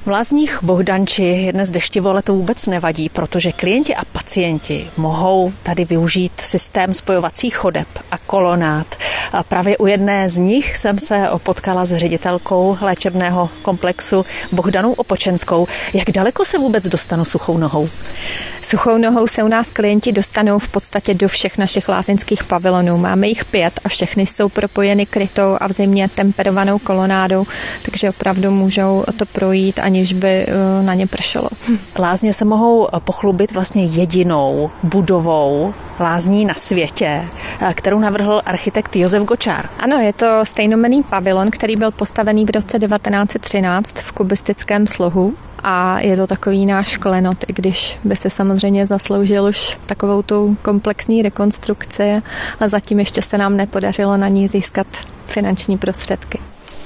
V Lázních Bohdanči je dnes deštivo, ale to vůbec nevadí, protože klienti a pacienti mohou tady využít systém spojovacích chodeb a kolonád. A právě u jedné z nich jsem se potkala s ředitelkou léčebného komplexu Bohdanou Opočenskou. Jak daleko se vůbec dostanu suchou nohou? Suchou nohou se u nás klienti dostanou v podstatě do všech našich lázeňských pavilonů. Máme jich 5 a všechny jsou propojeny krytou a v zimě temperovanou kolonádou, takže opravdu můžou to projít, aniž by na ně pršelo. Lázně se mohou pochlubit vlastně jedinou budovou lázní na světě, kterou navrhl architekt Josef Gočár. Ano, je to stejnojmenný pavilon, který byl postavený v roce 1913 v kubistickém slohu. A je to takový náš klenot, i když by se samozřejmě zasloužil už takovou tu komplexní rekonstrukci, ale zatím ještě se nám nepodařilo na ní získat finanční prostředky.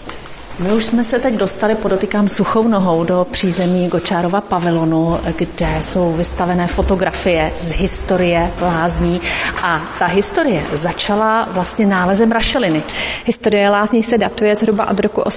My už jsme se teď dostali, podotýkám, suchou nohou do přízemí Gočárova pavilonu, kde jsou vystavené fotografie z historie lázní a ta historie začala vlastně nálezem rašeliny. Historie lázní se datuje zhruba od roku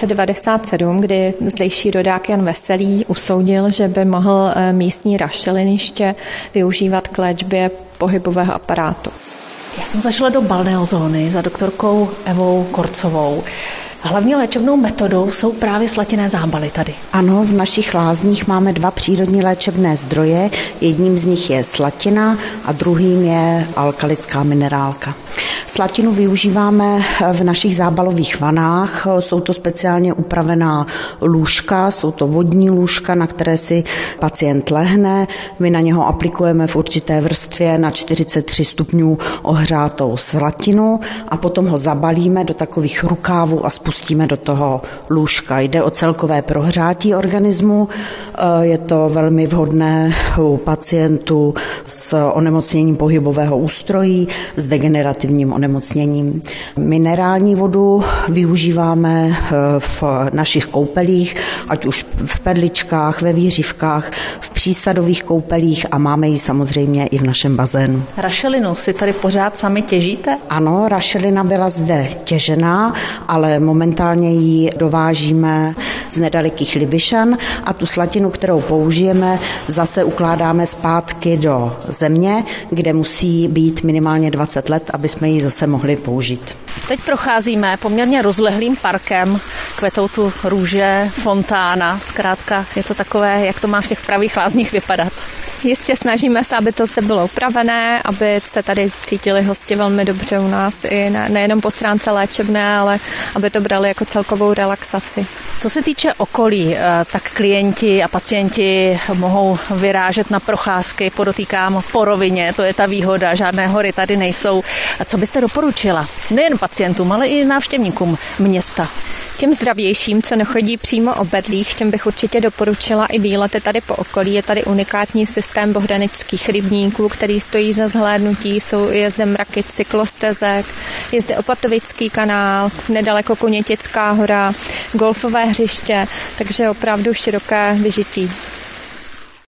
1897, kdy zdejší rodák Jan Veselý usoudil, že by mohl místní rašeliniště využívat k léčbě pohybového aparátu. Já jsem zašla do balneozóny za doktorkou Evou Korcovou. Hlavní léčebnou metodou jsou právě slatinné zábaly tady. Ano, v našich lázních máme 2 přírodní léčebné zdroje. Jedním z nich je slatina a druhým je alkalická minerálka. Slatinu využíváme v našich zábalových vanách. Jsou to speciálně upravená lůžka, jsou to vodní lůžka, na které si pacient lehne. My na něho aplikujeme v určité vrstvě na 43 stupňů ohřátou slatinu a potom ho zabalíme do takových rukávů a spustíme do toho lůžka. Jde o celkové prohřátí organismu. Je to velmi vhodné u pacientů s onemocněním pohybového ústrojí, s degenerativním onemocněním. Minerální vodu využíváme v našich koupelích, ať už v perličkách, ve výřivkách, v přísadových koupelích a máme ji samozřejmě i v našem bazénu. Rašelinu si tady pořád sami těžíte? Ano, rašelina byla zde těžená, ale momentálně ji dovážíme z nedalekých Libyšan a tu slatinu, kterou použijeme, zase ukládáme zpátky do země, kde musí být minimálně 20 let, aby jsme ji zase mohli použít. Teď procházíme poměrně rozlehlým parkem, kvetou tu růže, fontána, zkrátka je to takové, jak to má v těch pravých lázních vypadat. Jistě snažíme se, aby to zde bylo upravené, aby se tady cítili hosti velmi dobře u nás, i nejenom po stránce léčebné, ale aby to brali jako celkovou relaxaci. Co se týče okolí, tak klienti a pacienti mohou vyrážet na procházky, podotýkám po rovině, to je ta výhoda, žádné hory tady nejsou. Co byste doporučila nejen pacientům, ale i návštěvníkům města? Těm zdravějším, co nechodí přímo obydlích, těm bych určitě doporučila i výlety tady po okolí. Je tady unikátní systém bohdaničských rybníků, který stojí za zhlédnutí. Je zde mraky cyklostezek, je zde Opatovický kanál, nedaleko Konětická hora, golfové hřiště, takže opravdu široké vyžití.